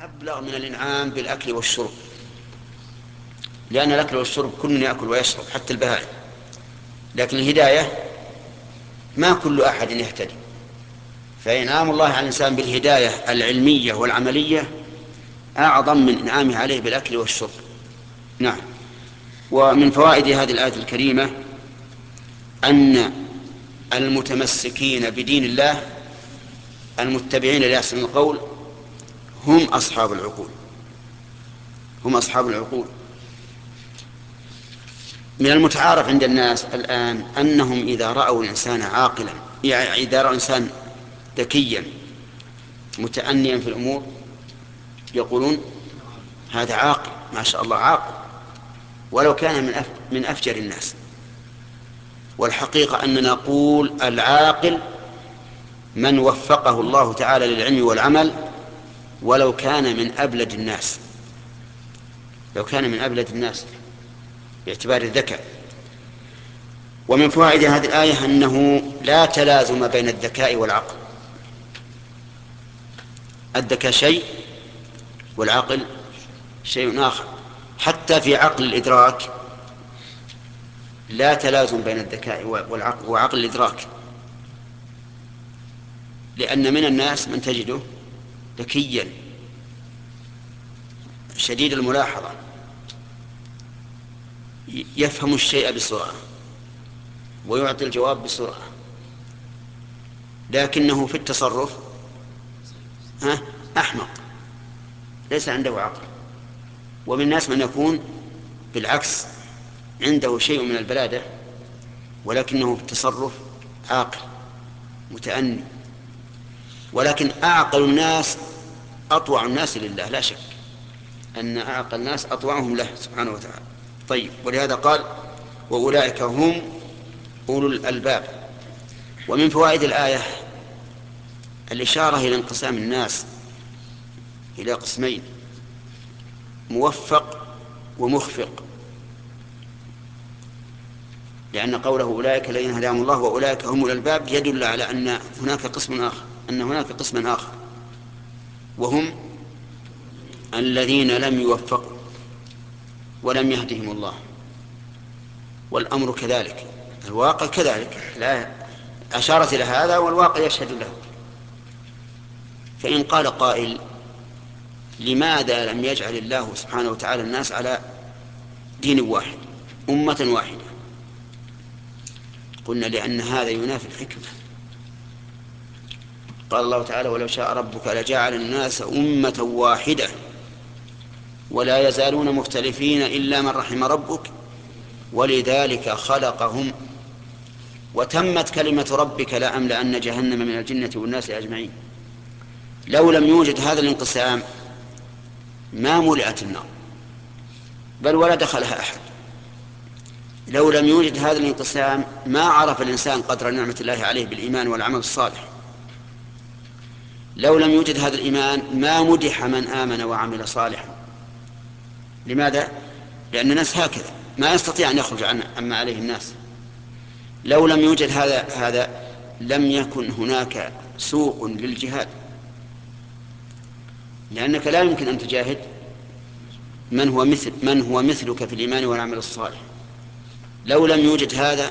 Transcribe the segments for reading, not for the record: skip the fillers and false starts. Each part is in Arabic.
أبلغ من الإنعام بالأكل والشرب، لأن الأكل والشرب كل يأكل ويشرب حتى البهائم، لكن الهداية ما كل أحد يهتدي، فإنعام الله على الإنسان بالهداية العلمية والعملية أعظم من إنعامه عليه بالأكل والشرب. نعم. ومن فوائد هذه الآية الكريمة أن المتمسكين بدين الله المتبعين لأحسن القول هم أصحاب العقول، هم أصحاب العقول. من المتعارف عند الناس الآن أنهم إذا رأوا الإنسان عاقلا، يعني إذا رأوا إنسان ذكيا متأنيا في الأمور يقولون هذا عاقل، ما شاء الله عاقل، ولو كان من أفجر الناس. والحقيقة أننا نقول العاقل من وفقه الله تعالى للعلم والعمل ولو كان من أبلد الناس، لو كان من أبلد الناس باعتبار الذكاء. ومن فوائد هذه الآية أنه لا تلازم بين الذكاء والعقل، الذكاء شيء والعقل شيء آخر. حتى في عقل الإدراك لا تلازم بين الذكاء والعقل وعقل الإدراك، لأن من الناس من تجده ذكيا شديد الملاحظة يفهم الشيء بسرعة ويعطي الجواب بسرعة، لكنه في التصرف أحمق ليس عنده عقل. ومن الناس من يكون بالعكس عنده شيء من البلادة ولكنه في التصرف عاقل متأني. ولكن أعقل الناس أطوع الناس لله، لا شك أن أعقل الناس أطوعهم له سبحانه وتعالى. طيب، ولهذا قال وأولئك هم أولو الألباب. ومن فوائد الآية الإشارة إلى انقسام الناس إلى قسمين، موفق ومخفق، لأن قوله أولئك الذين هداهم الله وأولئك هم أولو الألباب يدل على أن هناك قسم آخر، أن هناك قسما آخر وهم الذين لم يوفقوا ولم يهدهم الله. والأمر كذلك، الواقع كذلك، لا أشارت إلى هذا والواقع يشهد له. فإن قال قائل لماذا لم يجعل الله سبحانه وتعالى الناس على دين واحد أمة واحدة؟ قلنا لأن هذا ينافي الحكمة. قال الله تعالى ولو شاء ربك لجعل الناس أمة واحدة ولا يزالون مختلفين إلا من رحم ربك ولذلك خلقهم وتمت كلمة ربك لأملأن جهنم من الجنة والناس أجمعين. لو لم يوجد هذا الانقسام ما ملئت النار بل ولا دخلها أحد. لو لم يوجد هذا الانقسام ما عرف الإنسان قدر نعمة الله عليه بالإيمان والعمل الصالح. لو لم يوجد هذا الإيمان ما مدح من آمن وعمل صالحا. لماذا؟ لأن الناس هكذا ما يستطيع أن يخرج عما عليه الناس. لو لم يوجد هذا لم يكن هناك سوق للجهاد، لأنك لا يمكن أن تجاهد من هو مثلك في الإيمان والعمل الصالح. لو لم يوجد هذا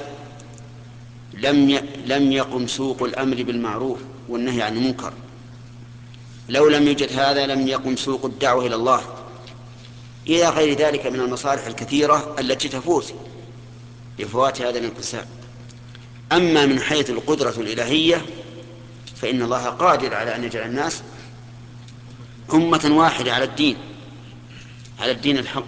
لم يقم سوق الأمر بالمعروف والنهي عن المنكر. لو لم يوجد هذا لم يقم سوق الدعوة إلى الله، إلى غير ذلك من المصالح الكثيرة التي تفوت لفوات هذا الانقسام. أما من حيث القدرة الإلهية فإن الله قادر على أن يجعل الناس أمة واحدة على الدين الحق،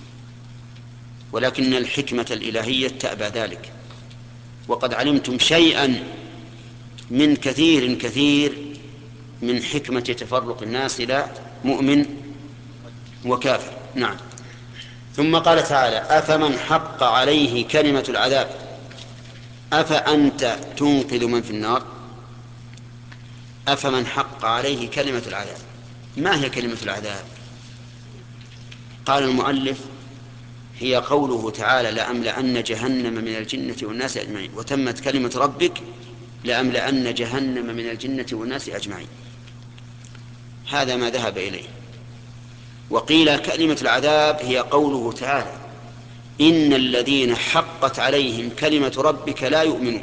ولكن الحكمة الإلهية تأبى ذلك. وقد علمتم شيئا من كثير من حكمة تفرق الناس إلى مؤمن وكافر. نعم. ثم قال تعالى أفمن حق عليه كلمة العذاب أفأنت تنقذ من في النار. أفمن حق عليه كلمة العذاب، ما هي كلمة العذاب؟ قال المؤلف هي قوله تعالى لأملأن جهنم من الجنة والناس أجمعين وتمت كلمة ربك لأملأن جهنم من الجنة والناس أجمعين. هذا ما ذهب إليه وقيل كلمة العذاب هي قوله تعالى: إن الذين حقت عليهم كلمة ربك لا يؤمنون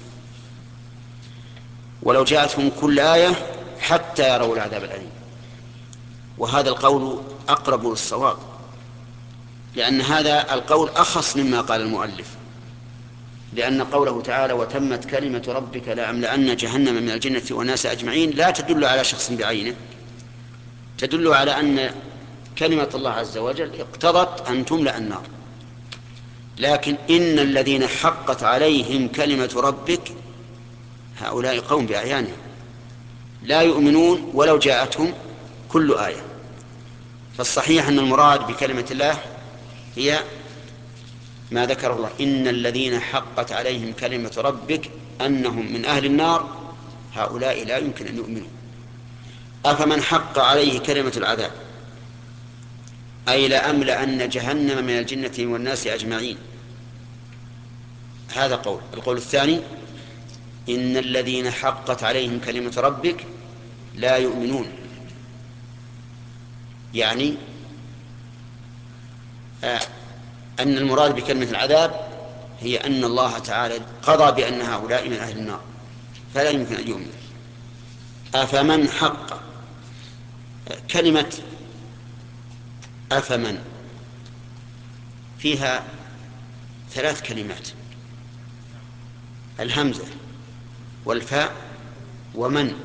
ولو جاءتهم كل آية حتى يروا العذاب الأليم. وهذا القول أقرب للصواب، لأن هذا القول أخص مما قال المؤلف، لأن قوله تعالى: وتمت كلمة ربك لأملأن جهنم من الجنة والناس أجمعين، لا تدل على شخص بعينه، تدل على أن كلمة الله عز وجل اقتضت أن تملأ النار. لكن إن الذين حقت عليهم كلمة ربك هؤلاء قوم بأعيانهم لا يؤمنون ولو جاءتهم كل آية. فالصحيح أن المراد بكلمة الله هي ما ذكر الله: إن الذين حقت عليهم كلمة ربك أنهم من أهل النار هؤلاء لا يمكن أن يؤمنوا. أفمن حق عليه كلمة العذاب أي لأملأن جهنم من الجنة والناس أجمعين، هذا قول. القول الثاني: إن الذين حقت عليهم كلمة ربك لا يؤمنون، يعني أن المراد بكلمة العذاب هي أن الله تعالى قضى بأن هؤلاء من أهل النار فلا يمكن أن يؤمن. أفمن حق، كلمة أفمن فيها 3 كلمات: الهمزة والفاء ومن.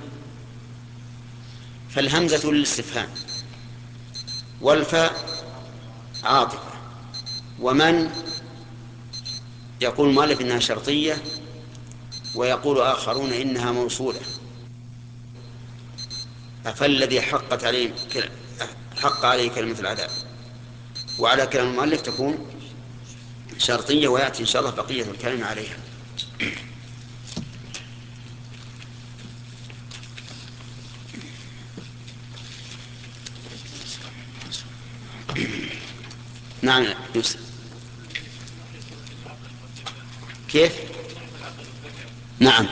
فالهمزة للاستفهام، والفاء عاطفة، ومن يقول المؤلف إنها شرطية، ويقول آخرون إنها موصولة. فالذي حق عليه كلمة العذاب، وعلى كلام المؤلف تكون شرطية، ويأتي إن شاء الله بقية الكلام عليها. نعم يوسف. كيف؟ نعم.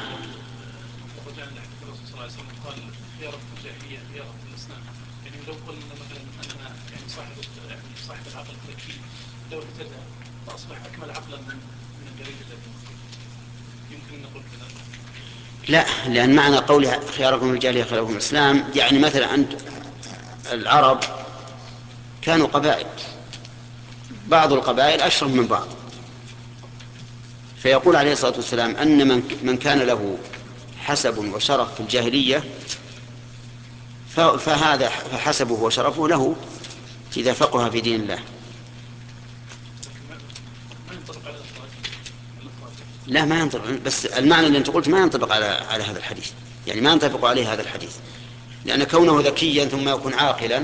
يعني لو قلنا مثلا اننا يعني صاحب العقل الذكي لو اهتدى فاصبح اكمل عقلا من الجريد الذي يمكن ان نقول كذا. لا، لأن معنى قولها خياركم الجاهلية خياركم الإسلام، يعني مثلا أنت العرب كانوا قبائل، بعض القبائل أشرف من بعض، فيقول عليه الصلاة والسلام أن من كان له حسب وشرف في الجاهلية فهذا فحسبه وشرفه له إذا فقه في دين الله. لا، ما ينطبق، بس المعنى اللي أنت قلت ما ينطبق على هذا الحديث، يعني ما ينطبق عليه هذا الحديث، لأن كونه ذكيا ثم يكون عاقلا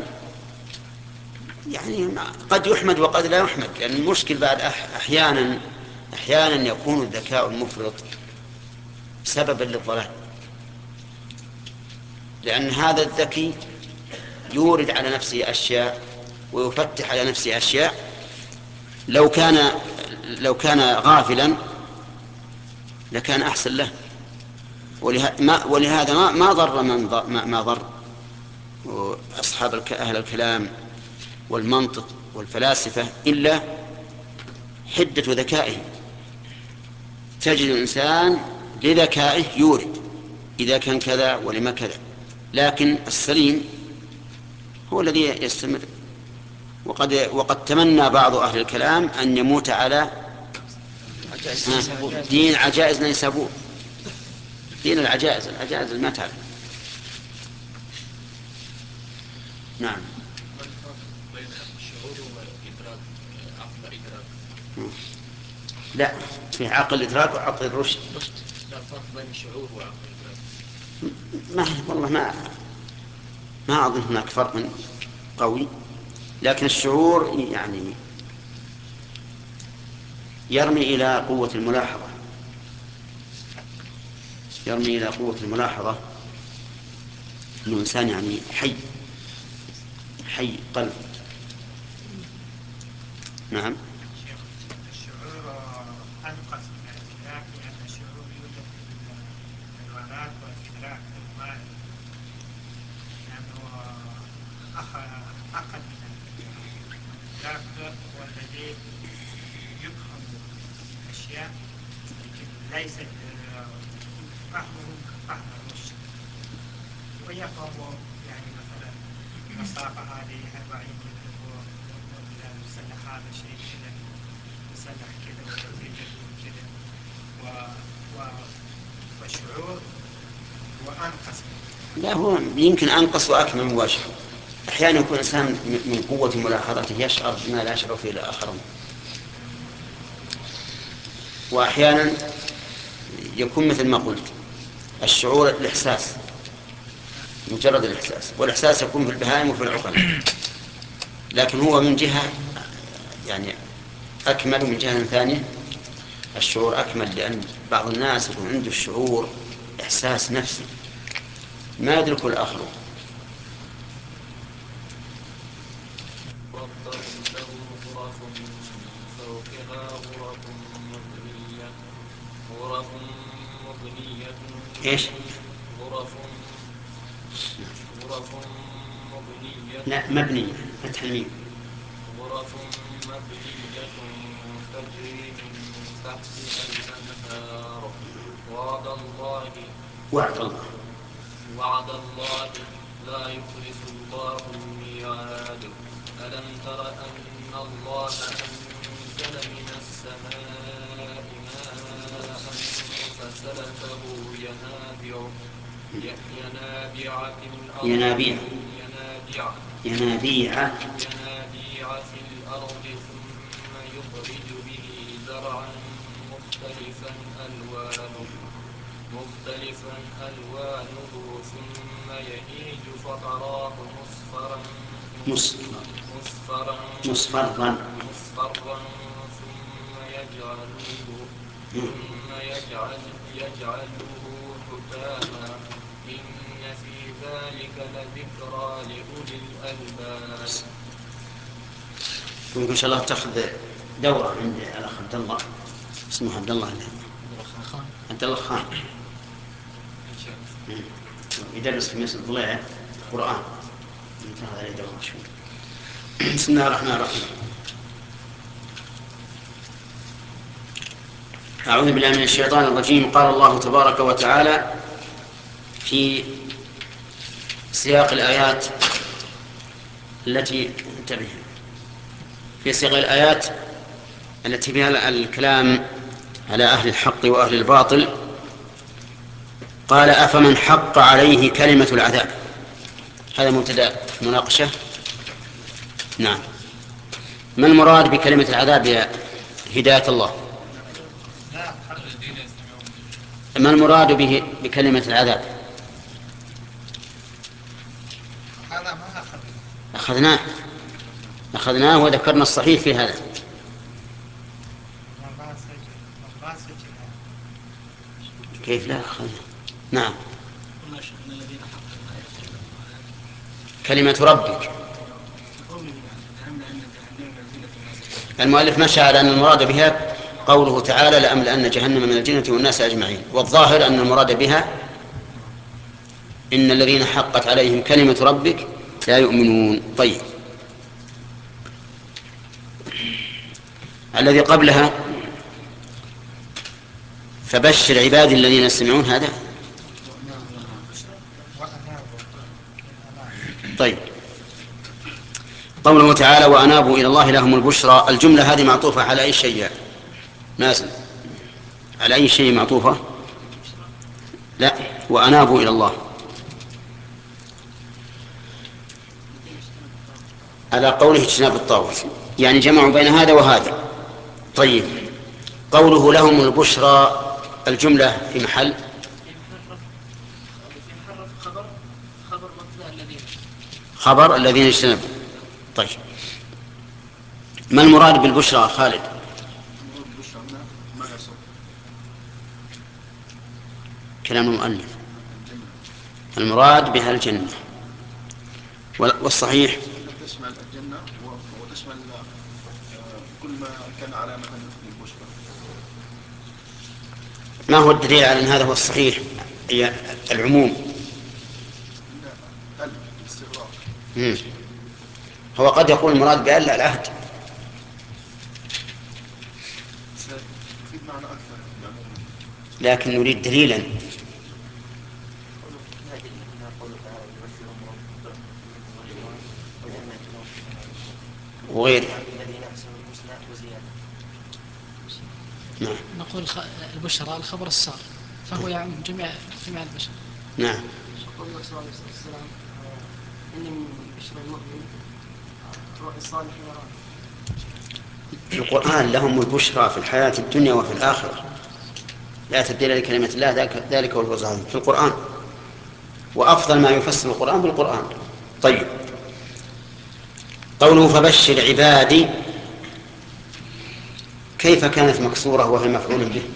يعني قد يحمد وقد لا يحمد، لأن المشكل بعد أحيانا يكون الذكاء المفرط سببا للضلال، لأن هذا الذكي يورد على نفسه أشياء ويفتح على نفسه أشياء لو كان غافلا لكان أحسن له. ولهذا ما ضر ما ضر أصحاب أهل الكلام والمنطق والفلاسفة إلا حدة ذكائهم. تجد الإنسان لذكائه يورد إذا كان كذا ولما كذا، لكن السليم هو الذي يستمر. وقد تمنى بعض أهل الكلام أن يموت على دين عجائز نيسابور، دين العجائز ما تعرف. نعم. بين الشعور والإدراك، عقل إدراك. لا، في عقل الإدراك وعقل الرشد. لا فرق بين الشعور وعقل الإدراك. والله ما أظن هناك فرق قوي، لكن الشعور يعني يرمي إلى قوة الملاحظة، يرمي إلى قوة الملاحظة، إنه إنسان يعني حي قلب. نعم. الشعور أنقص من الإدراك، لأن الشعور يوجد في الحيوانات والإدراك في الماء، لأنه أقل من ذاك هو الذي يفهم أشياء لكن ليست فهمهم كفهم الرشد، ويفهم يعني مثلا مسافة هذه 40 متر ويصلح هذا الشيء كذا، يصلح كذا والنتيجة تكون كذا، والشعور هو أنقص. لا، هو يمكن أنقص وأكمل من وجه. أحيانا يكون الإنسان من قوة ملاحظته يشعر بما لا يشعر فيه الآخرون، وأحيانا يكون مثل ما قلت الشعور الإحساس، مجرد الإحساس، والإحساس يكون في البهائم وفي العقل، لكن هو من جهة يعني أكمل، من جهة ثانية الشعور أكمل، لأن بعض الناس يكون عنده الشعور إحساس نفسي ما يدركه الآخرون. ربهم لهم غرف من فوقها غرف مبنية إيش؟ غرف مبنية لا، مبنية، فتح الميم. غرف مبنية تجري من تحتها الأنهار. وعد الله لا يخلف الله الميعاد. ألم تر أن الله أنزل من السماء ماء فسلكه ينابيع في الأرض ثم يخرج به زرعا مختلفا ألوانه ثم يهيج فتراه مصفرا يجعله حتاما. إن في ذلك لذكرى لأولي الألباب. إن شاء الله تأخذ دورة عند الأخ عبد الله، اسمه عبد الله خان، يدرس في مصر ضليعة قرآن، انتهى عليه دورة شوي. بسم الله الرحمن الرحيم. أعوذ بالله من الشيطان الرجيم. قال الله تبارك وتعالى في سياق الآيات التي فيها الكلام على أهل الحق وأهل الباطل، قال أفمن حق عليه كلمة العذاب. هذا مبتدأ مناقشة. نعم. ما المراد بكلمة العذاب يا هداية الله؟ ما المراد بكلمة العذاب؟ أخذناه وذكرنا الصحيح في هذا. كيف لا أخذنا؟ نعم. كلمة ربك، المؤلف مشى على أن المراد بها قوله تعالى لأملأن جهنم من الجنة والناس أجمعين، والظاهر أن المراد بها إن الذين حقت عليهم كلمة ربك لا يؤمنون. طيب، الذي قبلها فبشر عبادي الذين يستمعون، هذا طيب. قوله تعالى وأنابوا إلى الله لهم البشرى، الجملة هذه معطوفة على أي شيء؟ نازل على أي شيء معطوفة؟ لا، وأنابوا إلى الله على قوله اجتناب الطاغوت، يعني جمعوا بين هذا وهذا. طيب، قوله لهم البشرى، الجملة في محل خبر الذين اجتنبوا. طيب، ما المراد بالبشرى خالد؟ كلام المؤلف المراد بها الجنة، والصحيح تشمل الجنة وتشمل كل ما كان علامة للبشرى. ما هو الدليل على أن هذا هو الصحيح؟ هي العموم. هو قد يكون المراد بأن العهد لكن نريد دليلا. وغيره. نعم. نقول البشرى الخبر السار فهو يعم جميع البشر. نعم. يقول الله صلى الله عليه وسلم إن من بشرى المؤمن الرؤيا الصالح يراه. في القرآن لهم البشرى في الحياة الدنيا وفي الآخرة، لا تبديل لكلمة الله، ذلك هو الفوز العظيم في القرآن، وأفضل ما يفسر القرآن بالقرآن. طيب، قوله فبشر عبادي كيف كانت مكسورة وهي مفعول به؟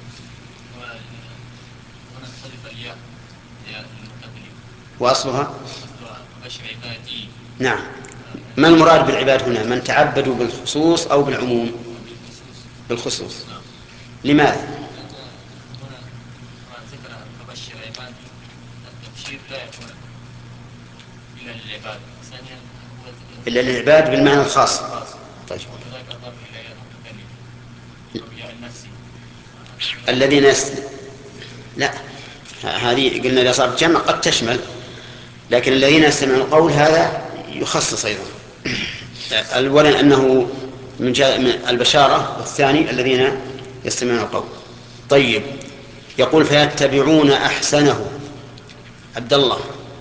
وأصلها فبشر عبادي. نعم. ما المراد بالعباد هنا؟ من تعبدوا بالخصوص أو بالعموم؟ بالخصوص. لماذا؟ هنا ذكر فبشر عبادي، التبشير لا يكون إلا للعباد. ثانيا إلا للعباد بالمعنى الخاص. طيب. وكذلك أضاف إلى المتكلم أو يا النفسي الذين لا، هذه قلنا إذا صارت جمع قد تشمل، لكن الذين يستمعون القول هذا يخصص أيضا. أولا أنه من البشارة، والثاني الذين يستمعون القول. طيب، يقول فيتبعون أحسنه. عبد الله،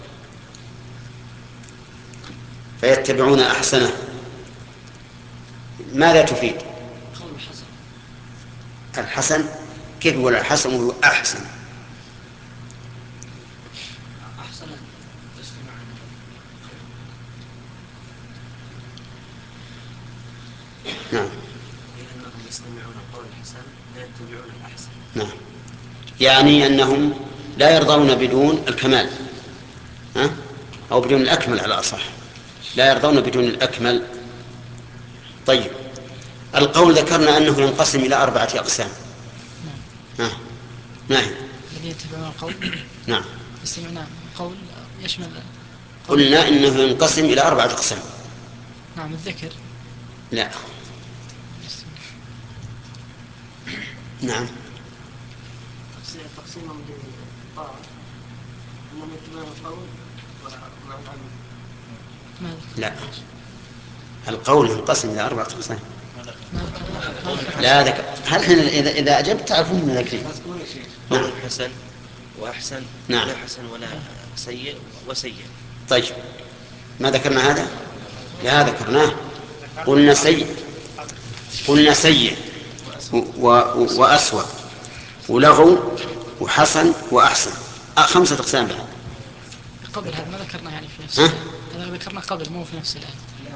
فيتبعون أحسنه ماذا تفيد؟ الحسن كيف يقول الحسن وهو أحسن؟ أحسن تستمع نعم. لأنهم يستمعون القول الحسن لا يتبعون الأحسن. نعم، يعني أنهم لا يرضون بدون الكمال، أو بدون الأكمل على الأصح، لا يرضون بدون الأكمل. طيب، القول ذكرنا أنه ينقسم إلى 4 أقسام. نعم. ما هي؟ الذين يتبعون القول. نعم. يستمعون قول يشمل. قلنا إنه ينقسم إلى 4 أقسام. نعم. الذكر. لا. نعم. تقسيمهم للطاعة أنهم يتبعون القول ومع العمل. لا، القول ينقسم إلى 4 أقسام. لا ذكر. هل حين إذا أجبت تعرفون من ذكرين. قول حسن وأحسن. نعم. لا حسن ولا سيء وسيء. طيب، ما ذكرنا هذا؟ لا ذكرناه. قلنا سيء وأسوأ ولغو وحسن وأحسن. 5 أقسام بعد. قبل هذا ما ذكرنا يعني في نفس الآية. هذا ذكرنا قبل مو في نفس الآية.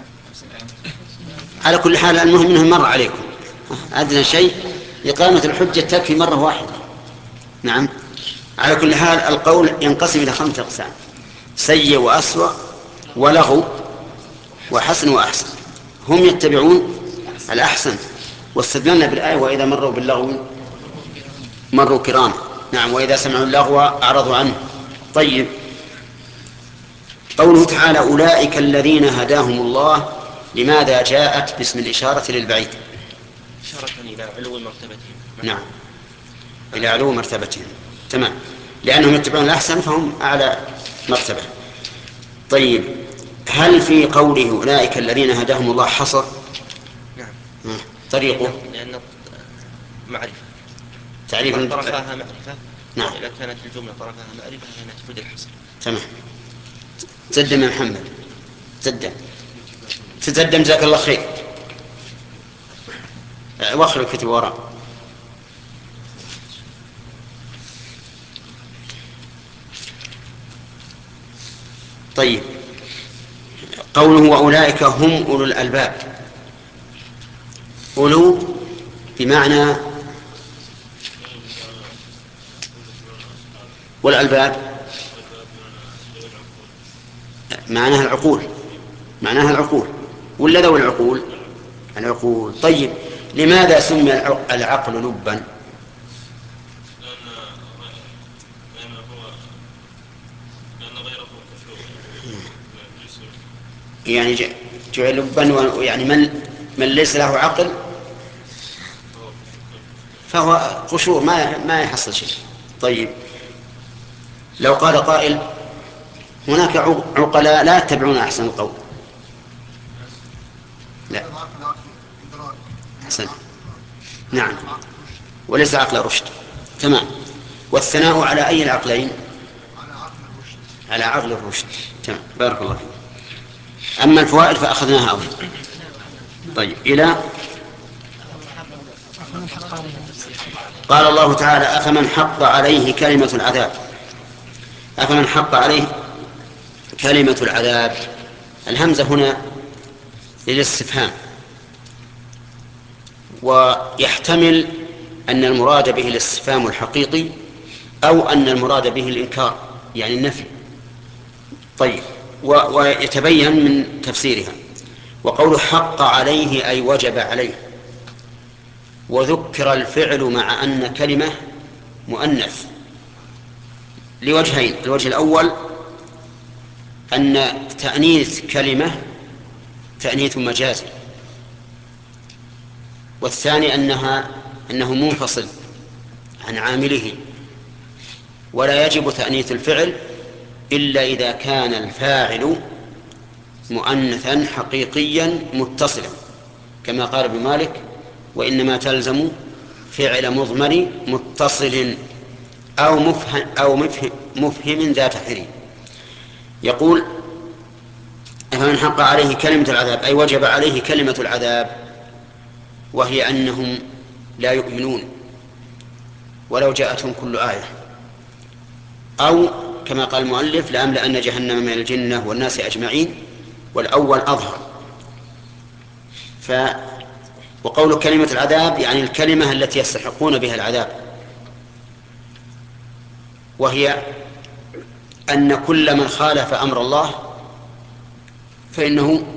على كل حال المهم انه مر عليكم، ادنى شيء اقامه الحجه تكفي مره واحده. نعم. على كل حال القول ينقسم الى 5 أقسام: سيء واسوأ ولغو وحسن واحسن. هم يتبعون الاحسن، واستدلنا بالايه واذا مروا باللغو مروا كرام. نعم. واذا سمعوا اللغو اعرضوا عنه. طيب، قوله تعالى اولئك الذين هداهم الله، لماذا جاءت باسم الإشارة للبعيد؟ إشارة إلى علو مرتبتهم. نعم، إلى علو مرتبتهم. تمام، لأنهم يتبعون الأحسن فهم أعلى مرتبة. طيب، هل في قوله أولئك الذين هداهم الله حصر؟ نعم. طريقه لأن معرفة تعريف طرفها معرفة. نعم. إذا كانت الجملة طرفها معرفة فإنها تفيد الحصر. تمام. تقدم يا محمد، تقدم جزاك الله خير. وخر الكتب وراء. طيب، قوله وأولئك هم أولو الألباب. أولو بمعنى، والألباب معناها العقول ولا ذوي العقول. طيب، لماذا سمي العقل لبا؟ لأن غيره كفور يعني جعل لبا، يعني من ليس له عقل فهو قشور ما يحصل شيء. طيب لو قال قائل هناك عقلاء لا يتبعون أحسن القول. لا حسن، نعم، وليس عقل رشد، تمام. والثناء على أي العقلين؟ على عقل الرشد، تمام، بارك الله فيك. أما الفوائد فأخذناها أولا. طيب إلى قال الله تعالى أفمن حق عليه كلمة العذاب. أفمن حق عليه كلمة العذاب، الهمزة هنا للاستفهام، ويحتمل أن المراد به الاستفهام الحقيقي أو أن المراد به الإنكار يعني النفي. طيب ويتبين من تفسيرها. وقول حق عليه أي وجب عليه، وذكر الفعل مع أن كلمة مؤنث لوجهين. الوجه الأول أن تأنيث كلمة تأنيث مجازي، والثاني أنه منفصل عن عامله، ولا يجب تأنيث الفعل إلا إذا كان الفاعل مؤنثا حقيقيا متصلا، كما قال ابن مالك وإنما تلزم فعل مضمر متصل أو مفهم ذات حري. يقول فمن حق عليه كلمة العذاب أي وجب عليه كلمة العذاب، وهي أنهم لا يؤمنون ولو جاءتهم كل آية، أو كما قال المؤلف لأملأن جهنم من الجنة والناس أجمعين، والأول أظهر. وقول كلمة العذاب يعني الكلمة التي يستحقون بها العذاب، وهي أن كل من خالف أمر الله فإنه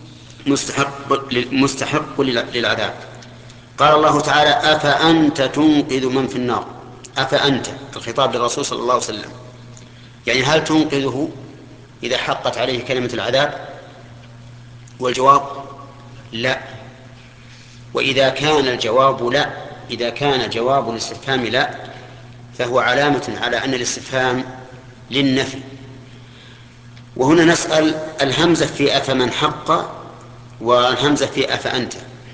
مستحق للعذاب. قال الله تعالى أفأنت تنقذ من في النار. أفأنت الخطاب للرسول صلى الله عليه وسلم، يعني هل تنقذه إذا حقت عليه كلمة العذاب؟ والجواب لا. وإذا كان الجواب لا، إذا كان جواب الاستفهام لا، فهو علامة على أن الاستفهام للنفي. وهنا نسأل الهمزة في أفمن حق والهمزة في أفأنت،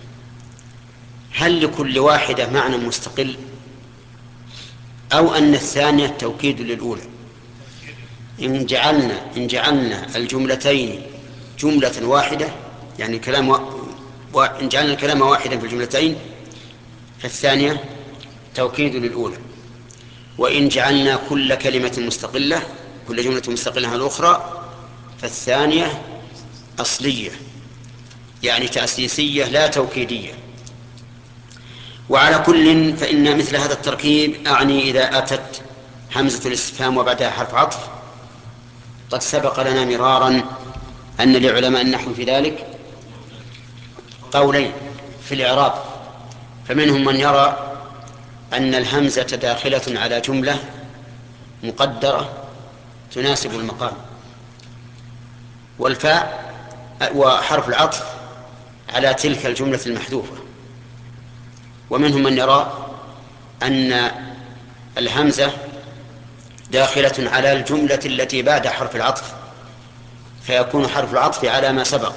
هل لكل واحدة معنى مستقل أو أن الثانية توكيد للأولى؟ إن جعلنا الجملتين جملة واحدة، يعني إن جعلنا الكلام واحدا في الجملتين فالثانية توكيد للأولى. وإن جعلنا كل كلمة مستقلة، كل جملة مستقلة عن الأخرى، فالثانية أصلية يعني تأسيسية لا توكيدية. وعلى كل فإن مثل هذا التركيب أعني إذا أتت همزة الاستفهام وبعدها حرف عطف. قد سبق لنا مرارا أن لعلماء النحو في ذلك قولين في الإعراب، فمنهم من يرى أن الهمزة داخلة على جملة مقدرة تناسب المقام، والفاء وحرف العطف على تلك الجملة المحذوفة. ومنهم من يرى أن الهمزة داخلة على الجملة التي بعد حرف العطف، فيكون حرف العطف على ما سبق،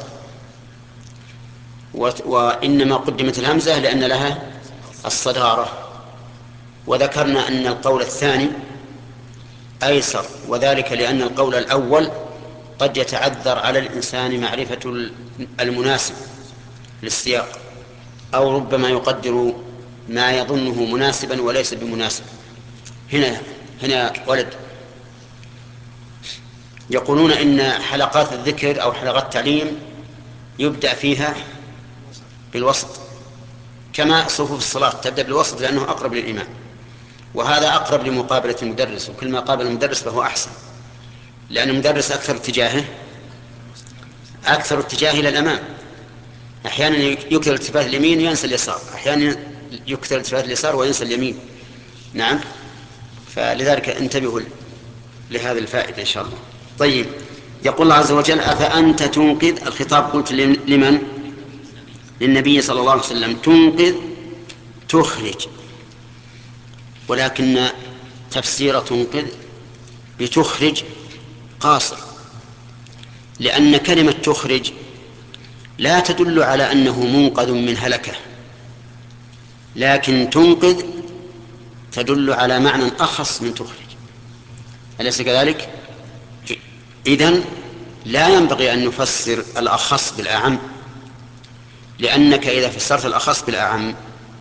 وإنما قدمت الهمزة لأن لها الصدارة. وذكرنا أن القول الثاني أيسر، وذلك لأن القول الأول قد يتعذر على الإنسان معرفة المناسب للسياق، أو ربما يقدر ما يظنه مناسبا وليس بمناسب. هنا ولد يقولون إن حلقات الذكر أو حلقات التعليم يبدأ فيها بالوسط، كما صفوف الصلاة تبدأ بالوسط لأنه أقرب للإمام، وهذا أقرب لمقابلة المدرس، وكل ما قابل المدرس فهو أحسن، لأن المدرس أكثر اتجاه إلى الأمام. أحيانا يكثر التفات اليمين وينسى اليسار، أحيانا يكثر التفات اليسار وينسى اليمين. نعم، فلذلك انتبهوا لهذه الفائدة إن شاء الله. طيب، يقول الله عز وجل أفأنت تنقذ. الخطاب قلت لمن؟ للنبي صلى الله عليه وسلم. تنقذ تخرج، ولكن تفسير تنقذ بتخرج قاصر، لأن كلمة تخرج لا تدل على أنه منقذ من هلكة، لكن تنقذ تدل على معنى أخص من تخرج، أليس كذلك؟ إذن لا ينبغي أن نفسر الأخص بالأعم، لأنك إذا فسرت الأخص بالأعم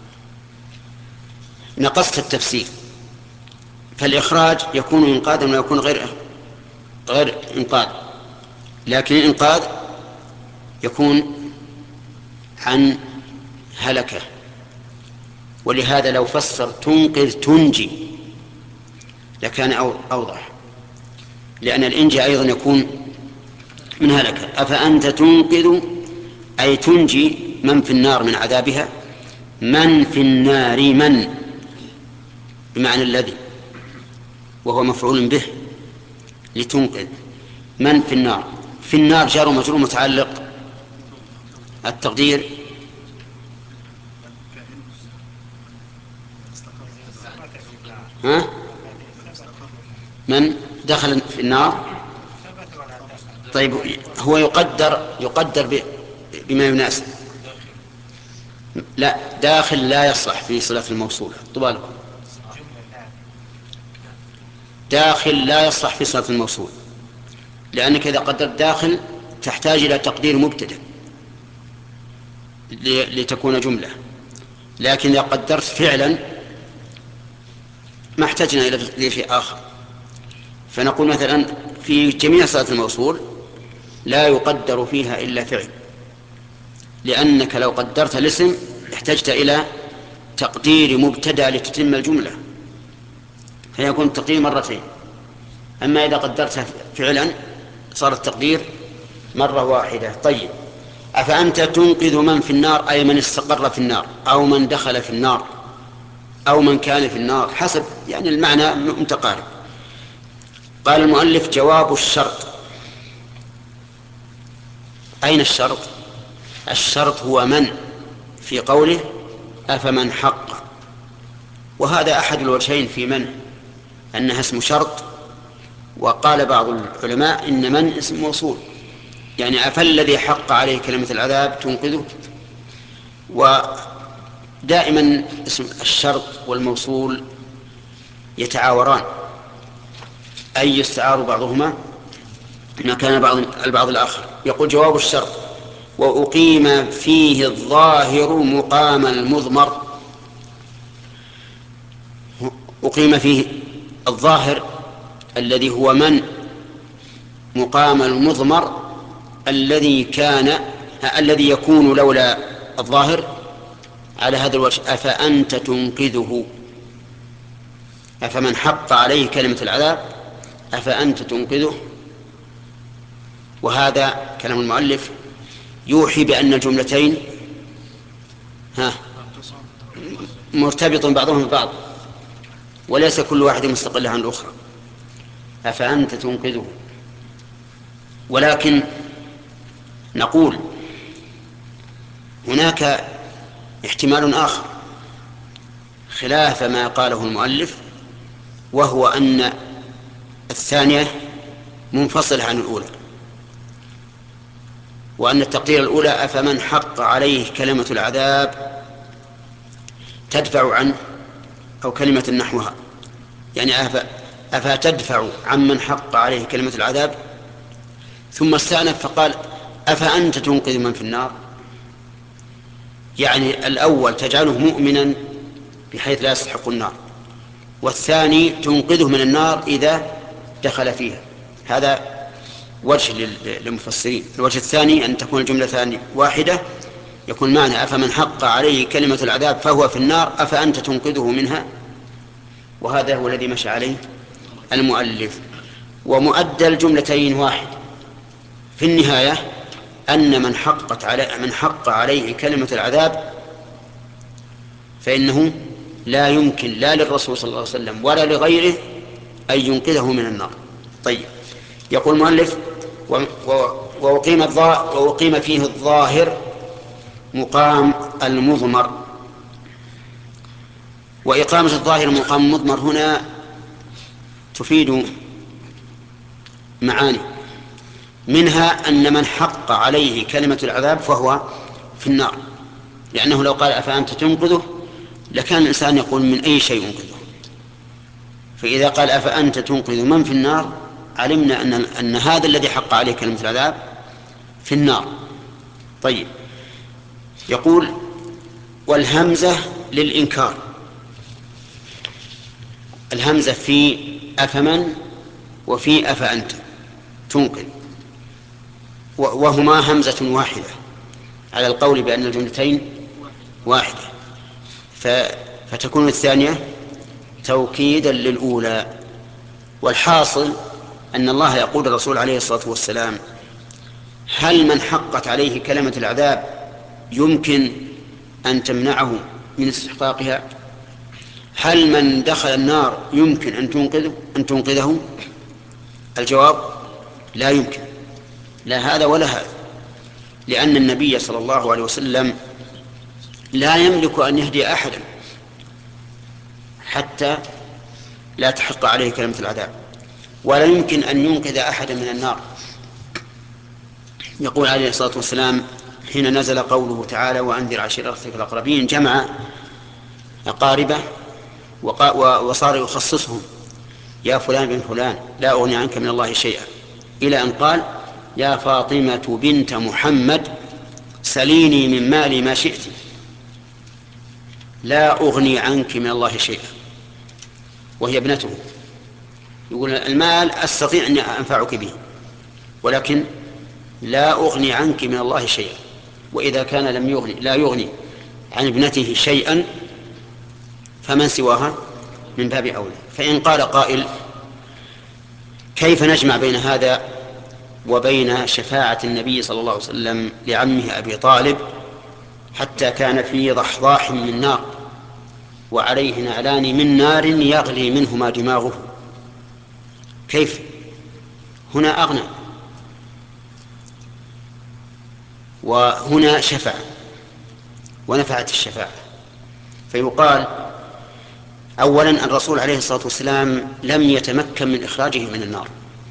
نقصت التفسير، فالإخراج يكون إنقاذا ويكون غير إنقاذ، لكن الإنقاذ يكون عن هلكة. ولهذا لو فسر تنقذ تنجي لكان أوضح، لأن الإنجاء أيضا يكون من هلكة. أفأنت تنقذ أي تنجي من في النار من عذابها، من في النار من بمعنى الذي، وهو مفعول به لتنقذ. من في النار، في النار جار ومجرور متعلق، التقدير ها؟ من دخل في النار. طيب هو يقدر بما يناسب. لا، داخل لا يصلح في صلة الموصول، طبعا داخل لا يصلح في صلة الموصول، لأنك إذا قدرت داخل تحتاج إلى تقدير مبتدأ لتكون جملة، لكن إذا قدرت فعلا ما احتاجنا إلى شيء آخر. فنقول مثلا في جميع صلة الموصول لا يقدر فيها إلا فعل، لأنك لو قدرت الاسم احتجت إلى تقدير مبتدأ لتتم الجملة، فيكون التقدير مرتين. أما إذا قدرتها فعلا صار التقدير مرة واحدة. طيب، أفأنت تنقذ من في النار أي من استقر في النار أو من دخل في النار أو من كان في النار، حسب يعني المعنى متقارب. قال المؤلف جواب الشرط. أين الشرط؟ الشرط هو من في قوله أفمن حق، وهذا أحد الوجهين في من أنها اسم شرط، وقال بعض العلماء إن من اسم موصول، يعني أفالذي حق عليه كلمة العذاب تنقذه. ودائما اسم الشرط والموصول يتعاوران، أي يستعار بعضهما مكان البعض الآخر. يقول جواب الشرط وأقيم فيه الظاهر مقام المضمر. أقيم فيه الظاهر الذي هو من مقام المضمر الذي يكون لولا الظاهر على هذا الوجه. أفأنت تنقذه، أفمن حق عليه كلمة العذاب أفأنت تنقذه. وهذا كلام المؤلف يوحي بأن الجملتين مرتبط بعضهم ببعض، وليس كل واحد مستقل عن الأخرى. أفأنت تنقذه. ولكن نقول هناك احتمال آخر خلاف ما قاله المؤلف، وهو أن الثانية منفصلة عن الأولى، وأن التقدير الأولى أفمن حق عليه كلمة العذاب تدفع عنه، أو كلمة نحوها، يعني أفتدفع عمن حق عليه كلمة العذاب. ثم استأنف فقال أفأنت تنقذ من في النار، يعني الأول تجعله مؤمنا بحيث لا يستحق النار، والثاني تنقذه من النار إذا دخل فيها. هذا وجه للمفسرين. الوجه الثاني أن تكون الجملة ثانية واحدة، يكون معنى أفمن حق عليه كلمة العذاب فهو في النار أفأنت تنقذه منها، وهذا هو الذي مشى عليه المؤلف. ومؤدى الجملتين واحد في النهاية، أن من حق عليه كلمة العذاب فإنه لا يمكن لا للرسول صلى الله عليه وسلم ولا لغيره أن ينقذه من النار. طيب، يقول المؤلف وأقيم فيه الظاهر مقام المضمر. وإقامة الظاهر مقام المضمر هنا تفيد معاني، منها أن من حق عليه كلمة العذاب فهو في النار، لأنه لو قال أفأنت تنقذه لكان الإنسان يقول من أي شيء ينقذه، فإذا قال أفأنت تنقذ من في النار علمنا أن هذا الذي حق عليه كلمة العذاب في النار. طيب، يقول والهمزة للإنكار، الهمزة في أفمن وفي أفأنت تنقذ، وهما همزة واحدة على القول بأن الجملتين واحدة، فتكون الثانية توكيدا للأولى. والحاصل أن الله يقول الرسول عليه الصلاة والسلام هل من حقت عليه كلمة العذاب يمكن أن تمنعه من استحقاقها؟ هل من دخل النار يمكن أن تنقذه؟ الجواب لا يمكن، لا هذا ولا هذا، لأن النبي صلى الله عليه وسلم لا يملك أن يهدي أحدا حتى لا تحق عليه كلمة العذاب، ولا يمكن أن ينقذ أحدا من النار. يقول عليه الصلاة والسلام حين نزل قوله تعالى وأنذر عشيرتك الأقربين جمع أقاربه وصار يخصصهم يا فلان بن فلان لا أغني عنك من الله شيئا، إلى أن قال يا فاطمة بنت محمد سليني من مالي ما شئت لا أغني عنك من الله شيئا، وهي ابنته. يقول المال أستطيع أن أنفعك به ولكن لا أغني عنك من الله شيئا، وإذا كان لا يغني عن ابنته شيئا فمن سواها من باب أولى. فإن قال قائل كيف نجمع بين هذا وبين شفاعة النبي صلى الله عليه وسلم لعمه أبي طالب حتى كان في ضحضاح من نار وعليه نعلان من نار يغلي منهما دماغه، كيف هنا أغنى وهنا شفع ونفعت الشفاعة؟ فيقال أولا الرسول عليه الصلاة والسلام لم يتمكن من إخراجه من النار،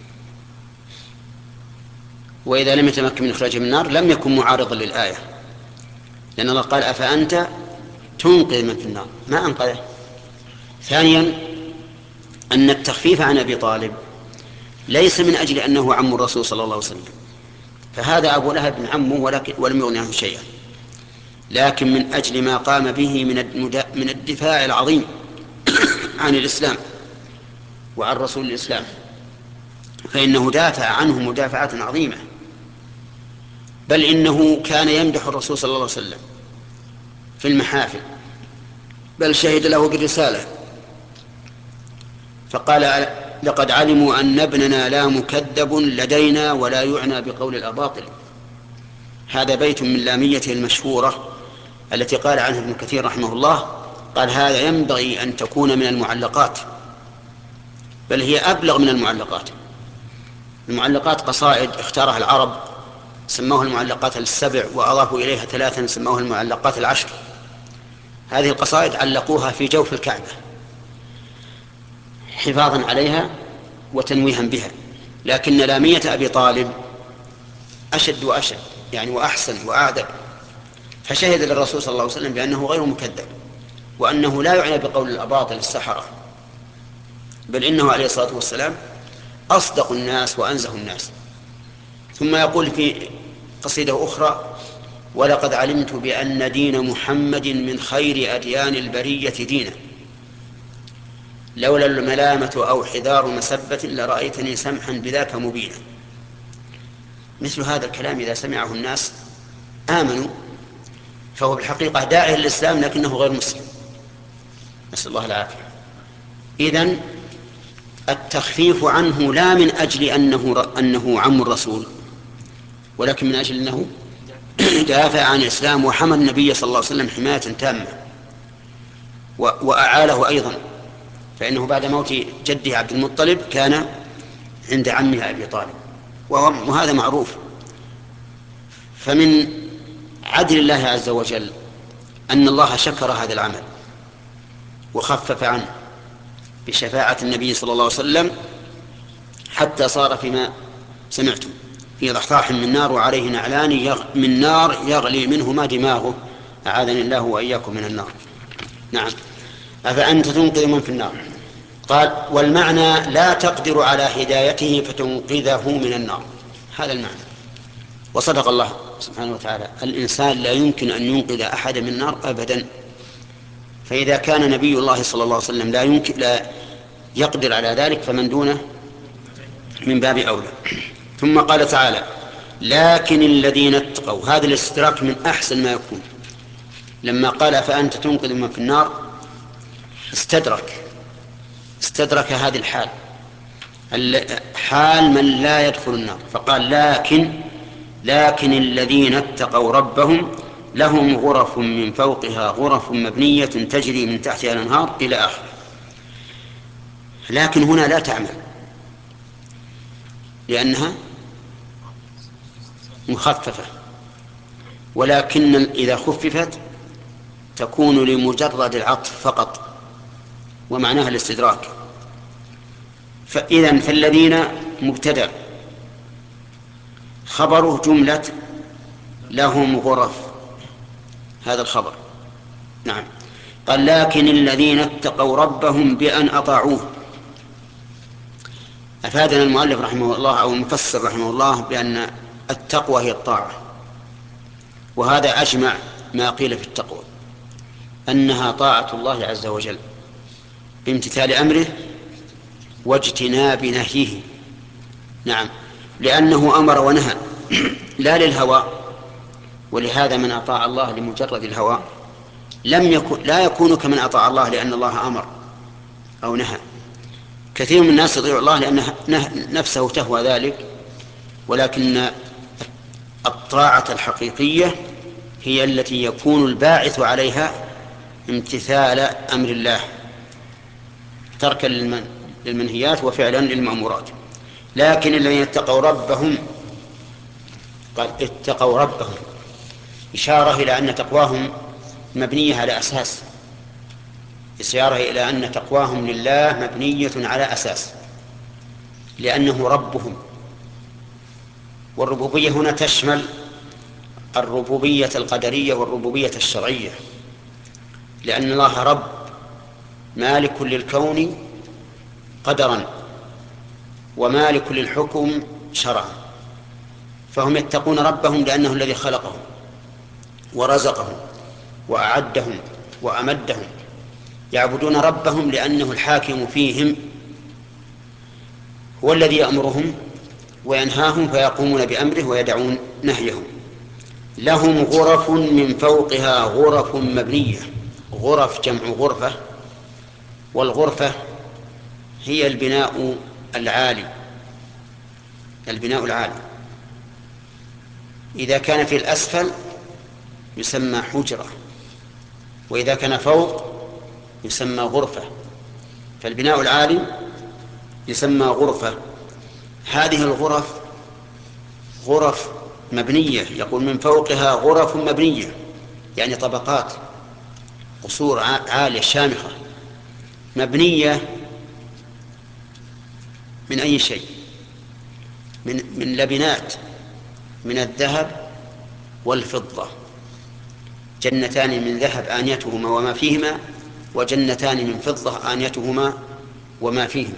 وإذا لم يتمكن من إخراجه من النار لم يكن معارضا للآية، لأن الله قال أفأنت تنقذ من في النار ما أنقذه. ثانيا أن التخفيف عن أبي طالب ليس من أجل أنه عم الرسول صلى الله عليه وسلم، فهذا أبو لهب عمه ولم يغن عنه شيئا، لكن من أجل ما قام به من الدفاع العظيم عن الإسلام وعن رسول الإسلام، فإنه دافع عنه مدافعات عظيمة، بل إنه كان يمدح الرسول صلى الله عليه وسلم في المحافل، بل شهد له بالرسالة فقال لقد علموا أن ابننا لا مكذب لدينا ولا يعنى بقول الأباطل. هذا بيت من لاميته المشهورة التي قال عنها ابن كثير رحمه الله، قال هذا ينبغي أن تكون من المعلقات، بل هي أبلغ من المعلقات. المعلقات قصائد اختارها العرب سموها المعلقات السبع وأضافوا إليها 3 سموها المعلقات 10. هذه القصائد علقوها في جوف الكعبة حفاظا عليها وتنويها بها، لكن لامية أبي طالب أشد وأشد يعني وأحسن وأعدل، فشهد للرسول صلى الله عليه وسلم بأنه غير مكذب وأنه لا يعنى بقول الأباطل السحرة، بل إنه عليه الصلاة والسلام أصدق الناس وأنزه الناس. ثم يقول في قصيدة أخرى ولقد علمت بأن دين محمد من خير أديان البرية دينا لولا الملامة أو حذار مسبة لرأيتني سمحا بذاك مبينا. مثل هذا الكلام إذا سمعه الناس آمنوا، فهو بالحقيقة داعي للإسلام لكنه غير مسلم، نسأل الله العافية. إذن التخفيف عنه لا من أجل أنه عم الرسول، ولكن من أجل أنه دافع عن الإسلام وحمى النبي صلى الله عليه وسلم حماية تامة وأعاله أيضا، فإنه بعد موت جده عبد المطلب كان عند عمه أبي طالب وهذا معروف. فمن عدل الله عز وجل أن الله شكر هذا العمل وخفف عنه بشفاعة النبي صلى الله عليه وسلم، حتى صار فيما سمعتم في ضحضاح من نار وعليه نعلان من نار يغلي منهما دماغه، أعاذني الله وإياكم من النار. نعم. أفأنت تنقذ من في النار؟ قال والمعنى لا تقدر على هدايته فتنقذه من النار، هذا المعنى. وصدق الله سبحانه وتعالى، الإنسان لا يمكن أن ينقذ أحد من النار أبدا، فإذا كان نبي الله صلى الله عليه وسلم لا يقدر على ذلك فمن دونه من باب أولى. ثم قال تعالى لكن الذين اتقوا، هذا الاستدراك من أحسن ما يكون. لما قال فأنت تنقذ من في النار استدرك هذه الحال، حال من لا يدخل النار، فقال لكن الذين اتقوا ربهم لهم غرف من فوقها غرف مبنية تجري من تحتها الأنهار إلى آخره. لكن هنا لا تعمل لأنها مخففة، ولكن إذا خففت تكون لمجرد العطف فقط ومعناها الاستدراك. فالذين مبتدأ خبره جملة لهم غرف، هذا الخبر. نعم. قال لكن الذين اتقوا ربهم بأن أطاعوه. أفادنا المؤلف رحمه الله أو المفسر رحمه الله بأن التقوى هي الطاعة، وهذا أجمع ما قيل في التقوى، أنها طاعة الله عز وجل بامتثال أمره واجتناب نهيه. نعم، لأنه أمر ونهى لا للهوى، ولهذا من أطاع الله لمجرد الهوى لا يكون كمن أطاع الله لأن الله أمر أو نهى. كثير من الناس يطيع الله لأن نفسه تهوى ذلك، ولكن الطاعة الحقيقية هي التي يكون الباعث عليها امتثال أمر الله، تركا للمنهيات وفعلا للمأمورات. لكن الذين اتقوا ربهم، قال اتقوا ربهم، إشارة إلى أن تقواهم مبنية على أساس، إشارة إلى أن تقواهم لله مبنية على أساس، لأنه ربهم. والربوبية هنا تشمل الربوبية القدرية والربوبية الشرعية، لأن الله رب مالك للكون قدرا ومالك للحكم شرعا، فهم يتقون ربهم لأنه الذي خلقهم ورزقهم وأعدهم وأمدهم، يعبدون ربهم لأنه الحاكم فيهم، هو الذي يأمرهم وينهاهم فيقومون بأمره ويدعون نهيه. لهم غرف من فوقها غرف مبنية، غرف جمع غرفة، والغرفة هي البناء العالي. إذا كان في الأسفل يسمى حجرة، وإذا كان فوق يسمى غرفة، فالبناء العالي يسمى غرفة. هذه الغرف غرف مبنية، يقول من فوقها غرف مبنية، يعني طبقات، قصور عالية شامخة، مبنية من أي شيء؟ من لبنات من الذهب والفضة، جنتان من ذهب آنيتهما وما فيهما، وجنتان من فضة آنيتهما وما فيهما.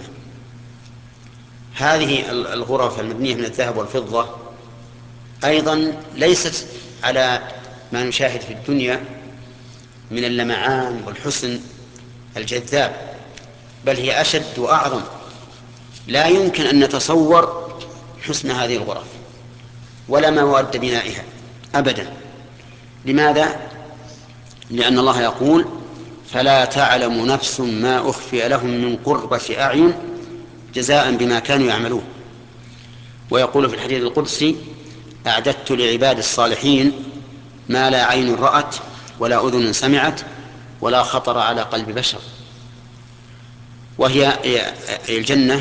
هذه الغرف المبنية من الذهب والفضة أيضا ليست على ما نشاهد في الدنيا من اللمعان والحسن الجذاب، بل هي أشد وأعظم. لا يمكن أن نتصور حسن هذه الغرف ولا مواد بنائها أبدا. لماذا؟ لأن الله يقول فلا تعلم نفس ما أخفي لهم من قرة أعين جزاء بما كانوا يعملون. ويقول في الحديث القدسي أعددت لعباد الصالحين ما لا عين رأت ولا أذن سمعت ولا خطر على قلب بشر. وهي الجنة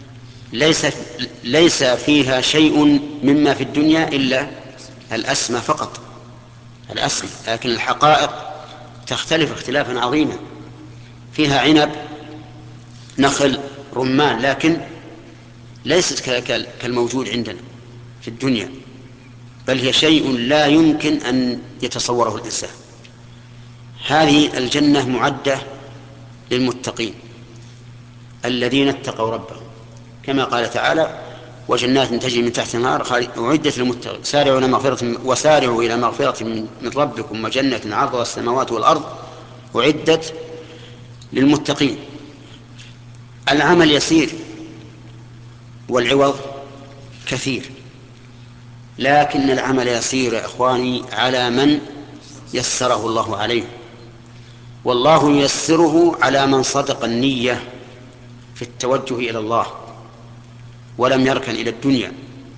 ليس فيها شيء مما في الدنيا إلا الأسمى فقط، الأسمى، لكن الحقائق تختلف اختلافا عظيما. فيها عنب نخل رمان، لكن ليست كالموجود عندنا في الدنيا، بل هي شيء لا يمكن أن يتصوره الإنسان. هذه الجنة معدة للمتقين الذين اتقوا ربهم، كما قال تعالى: وجنات تجري من تحت النهار أعدت للمتقين وسارعوا إلى مغفرة من ربكم وجنة عرضها السماوات والأرض أعدت للمتقين. العمل يسير والعوض كثير، لكن العمل يسير يا إخواني على من يسره الله عليه، والله ييسره على من صدق النية في التوجه إلى الله ولم يركن إلى الدنيا،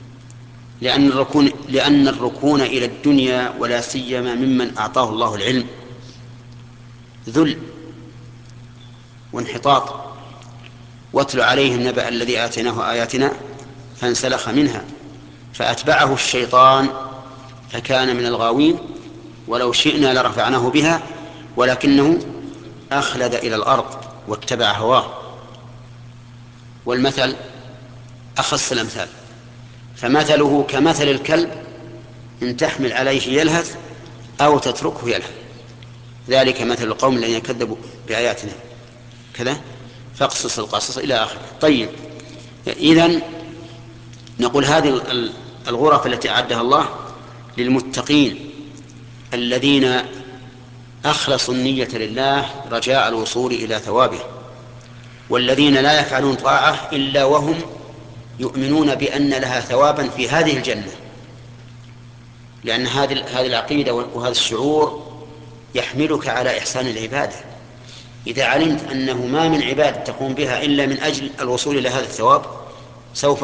لأن الركون إلى الدنيا ولا سيما ممن أعطاه الله العلم ذل وانحطاط. واتل عليهم نبأ الذي آتيناه آياتنا فانسلخ منها فأتبعه الشيطان فكان من الغاوين ولو شئنا لرفعناه بها ولكنه أخلد إلى الأرض واتبع هواه. والمثل أخص الأمثال، فمثله كمثل الكلب إن تحمل عليه يلهث أو تتركه يلهث، ذلك مثل القوم الذين كذبوا بآياتنا كذا فاقصص القصص إلى آخره. طيب، إذن نقول هذه الغرف التي أعدها الله للمتقين الذين أخلصوا النية لله رجاء الوصول إلى ثوابه، والذين لا يفعلون طاعة إلا وهم يؤمنون بأن لها ثوابا في هذه الجنة، لأن هذه العقيدة وهذا الشعور يحملك على إحسان العبادة. إذا علمت أنه ما من عبادة تقوم بها إلا من أجل الوصول إلى هذا الثواب سوف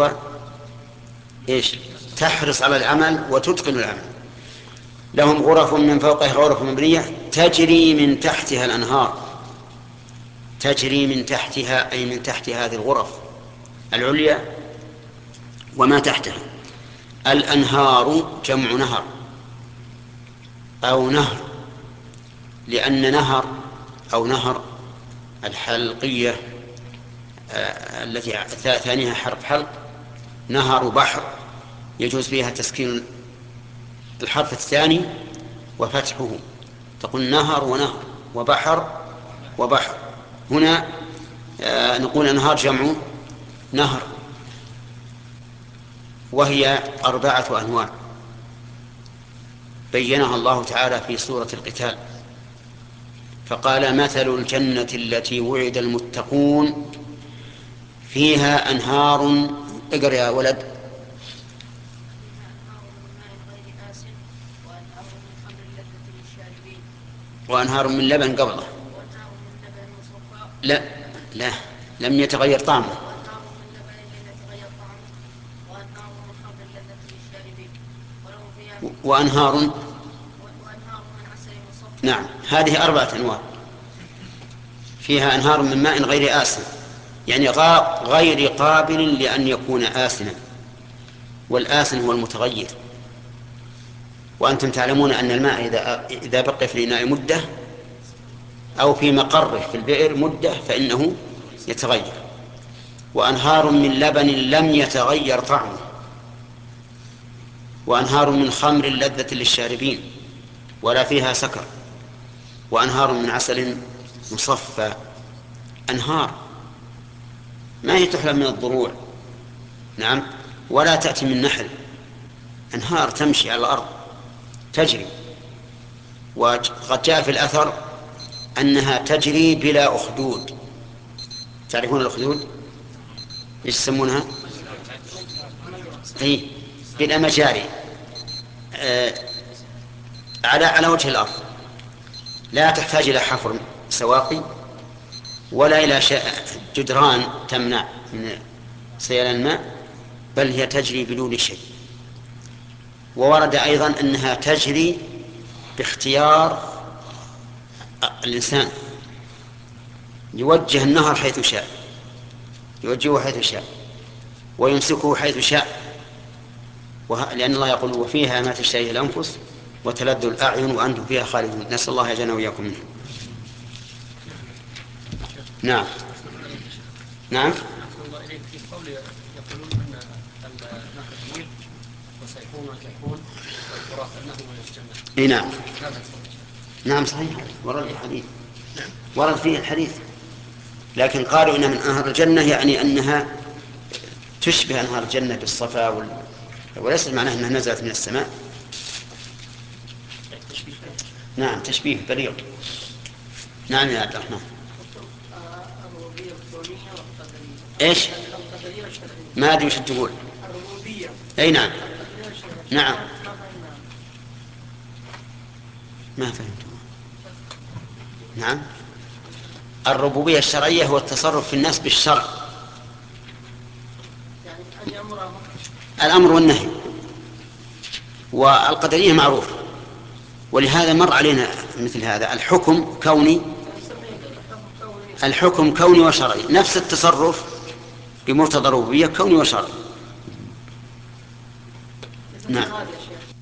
تحرص على العمل وتتقن العمل. لهم غرف من فوقها غرف مبنية تجري من تحتها الأنهار، تجري من تحتها أي من تحت هذه الغرف العليا وما تحتها. الأنهار جمع نهر أو نهر، لأن نهر الحلقية التي ثانيها حرف حلق، نهر بحر يجوز فيها تسكين الحرف الثاني وفتحه، تقول نهر ونهر وبحر وبحر. هنا نقول أنهار جمع نهر، وهي 4 أنواع بينها الله تعالى في سورة القتال، فقال: مثل الجنة التي وعد المتقون فيها أنهار. اقرأ يا ولد. وأنهار من لبن قبله. لا لم يتغير طعمه. وأنهار نعم، هذه 4 أنواع. فيها أنهار من ماء غير آسن، يعني غير قابل لأن يكون آسنا، والآسن هو المتغير. وأنتم تعلمون أن الماء إذا بقي في الإناء مدة أو في مقره في البئر مدة فإنه يتغير. وأنهار من لبن لم يتغير طعمه، وأنهار من خمر لذة للشاربين ولا فيها سكر، وأنهار من عسل مصفى. أنهار ما هي تحلى من الضروع، نعم، ولا تأتي من نحل، أنهار تمشي على الأرض تجري. وقد جاء في الأثر أنها تجري بلا أخدود. تعرفون الأخدود إيش يسمونها؟ بلا مجاري على وجه الأرض، لا تحتاج إلى حفر سواقي ولا إلى جدران تمنع من سيلان الماء، بل هي تجري بدون شيء. وورد أيضا أنها تجري باختيار الإنسان، يوجه النهر حيث شاء، يوجهه حيث شاء ويمسكه حيث شاء، لأن الله يقول: وفيها ما تشتهيه الأنفس وتلذ الأعين وأنتم فيها خالدون. نسأل الله يجعلنا وإياكم منه. نعم نعم. أحسن الله إليك. في قول يقولون أن نهر النيل وسيحون وجيحون والفرات أنه من الجنة. اي نعم. هذا نعم صحيح، ورد الحديث، ورد فيه الحديث، لكن قالوا إن من أنهار الجنة يعني أنها تشبه أنهار الجنة بالصفا وليس معناه أنها نزلت من السماء. نعم تشبيه بليغ. نعم يا عبد الرحمن. الربوبية الكونية والقدرية. ايش؟ القدرية والشرعية. ما ادري وش تقول. الربوبية. اي نعم. القدرية والشرعية. نعم. ما فهمنا. ما فهمت. نعم. الربوبية الشرعية هو التصرف في الناس بالشرع، يعني أن يأمر أمر. الأمر والنهي. والقدرية معروف، ولهذا مر علينا مثل هذا الحكم كوني. الحكم كوني وشرعي، نفس التصرف بمقتضى الربوبية كوني وشرعي. نعم.